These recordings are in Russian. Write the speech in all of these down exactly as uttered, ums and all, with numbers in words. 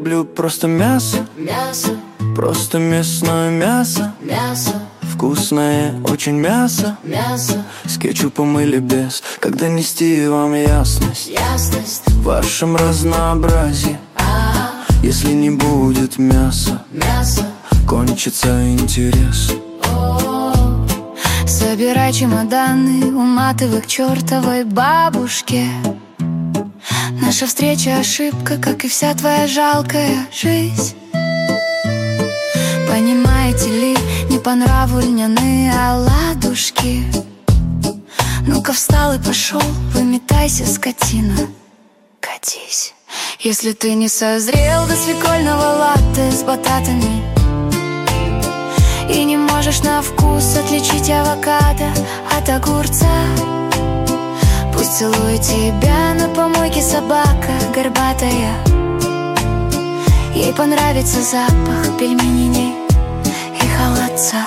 люблю просто мясо, мясо, просто мясное мясо, мясо, вкусное очень мясо, мясо, с кетчупом или без. Когда нести вам ясность ясность, в вашем разнообразии? а, Если не будет мяса, мясо, кончится интерес. о. Собирай чемоданы, уматывай к чертовой бабушке. Наша встреча ошибка, как и вся твоя жалкая жизнь. Понимаете ли, не по нраву льняные оладушки. Ну-ка встал и пошел, выметайся, скотина, катись. Если ты не созрел до свекольного латте с бататами и не можешь на вкус отличить авокадо от огурца, пусть целует тебя на помойке собака горбатая. Ей понравится запах пельменей и холодца.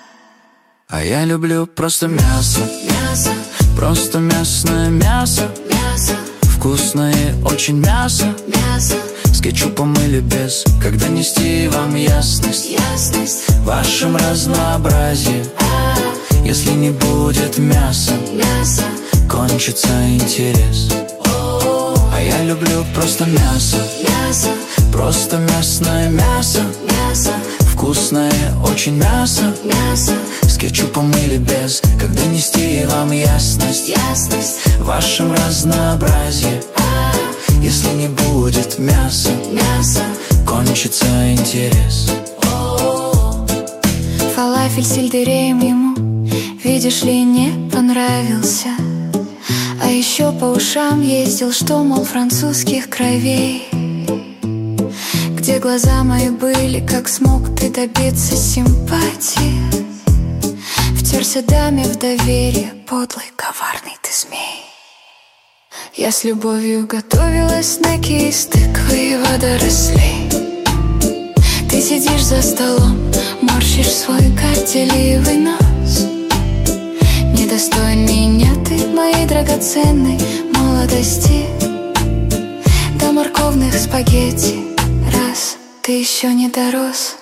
А я люблю просто мясо, Мясо, просто мясное мясо, мясо, вкусное очень мясо, мясо, с кетчупом или без. Когда нести вам ясность ясность, в вашем разнообразии? а, Если не будет мяса, мясо, кончится интерес. о, А я люблю просто мясо, мясо, просто мясное мясо, мясо, вкусное очень мясо, мясо, с кетчупом или без. Когда нести вам ясность ясность, в вашем разнообразии? а, Если не будет мяса, мясо, кончится интерес. о. Фалафель с сельдереем ему, видишь ли, не понравился. А еще по ушам ездил, что, мол, французских кровей. Где глаза мои были, как смог ты добиться симпатии? Втерся даме в доверие, подлый, коварный ты змей. Я с любовью готовила снеки из тыквы и водорослей. Ты сидишь за столом, морщишь свой горделивый нос. Недостоин меня ты, моей драгоценной молодости. До морковных спагетти, раз ты еще не дорос.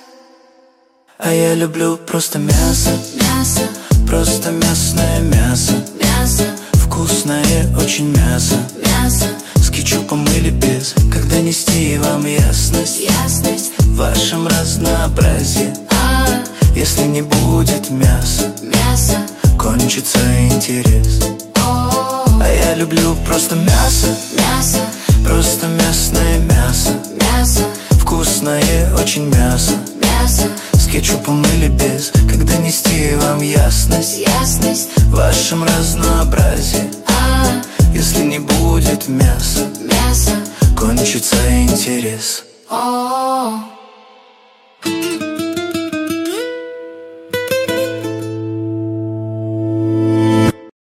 А я люблю просто мясо, Мясо, просто мясное мясо, мясо, вкусное очень мясо, мясо, с кетчупом или без. Когда нести вам ясность ясность, в вашем разнообразии? а, Если не будет мяса, мясо, кончится интерес. о, А я люблю просто мясо, мясо, просто мясное мясо, мясо, вкусное очень мясо, мясо, с кетчупом или без. Когда нести вам ясность ясность, в вашем разнообразии? а, Если не будет мяса, мясо, кончится интерес. о.